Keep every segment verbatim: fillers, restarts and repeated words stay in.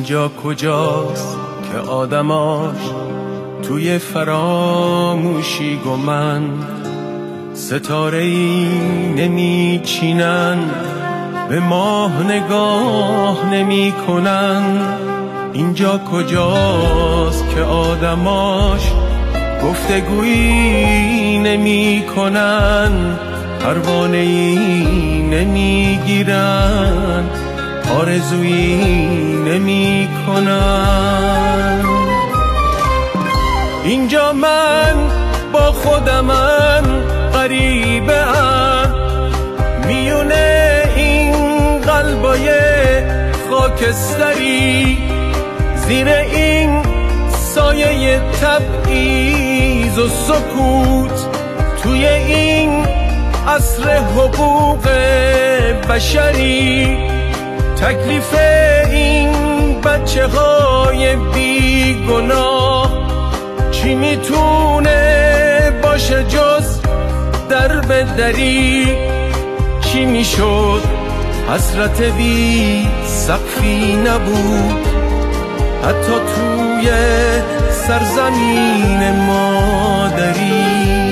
اینجا کجاست که آدماش توی فراموشی گمن، ستاره ای نمی چینن، به ماه نگاه نمی کنن. اینجا کجاست که آدماش گفتگویی نمی کنن، پروانه ای نمی گیرن، آرزویی نمی کنن. اینجا من با خودمم غریبه ام، میونه این قلبای خاکستری، زیر این سایه تبعیض و سکوت، توی این عصر حقوق بشری. تکلیف این بچه های بی گناه چی میتونه باشه جز در بدری؟ چی میشد حسرت بی سقفی نبود حتی توی سرزمین مادری؟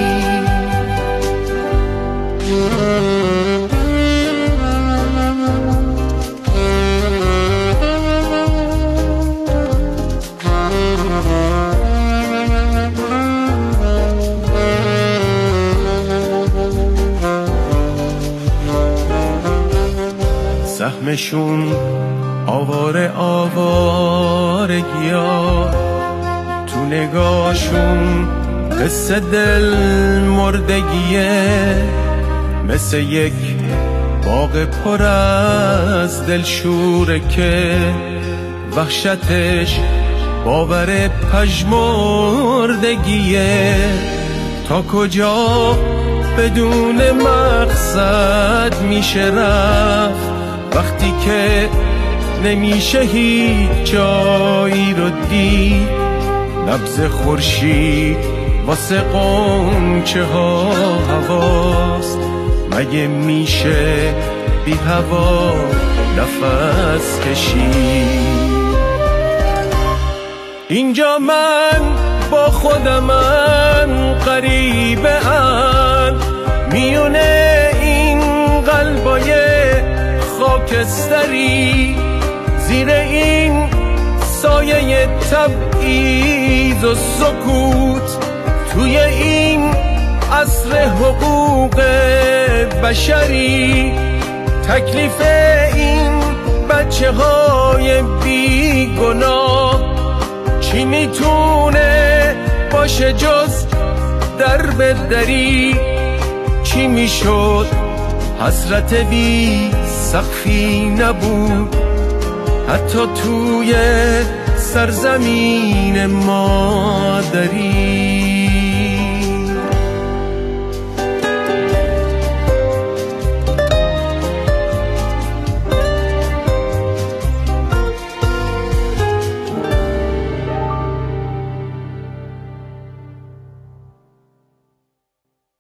سهمشون آواره آوارگیا، تو نگاشون قصه دل مردگیه، مثل یک باغ پر از دلشوره که وحشتش باور پژمردگیه. تا کجا بدون مقصد میشه رفت وقتی که نمیشه هیچ جایی رو دید؟ نبض خورشید واسه قنچه ها هواست، مگه میشه بی هوا نفس کشید؟ اینجا من با خودمم غریبه ام، میونه این قلبای خاکستری، زیر این سایه تبعیض و سکوت، توی این عصر حقوق بشری. تکلیف این بچه های بی گناه چی میتونه باشه جز در بدری؟ چی میشد حسرت بی سقفی نبود حتی توی سرزمین مادری؟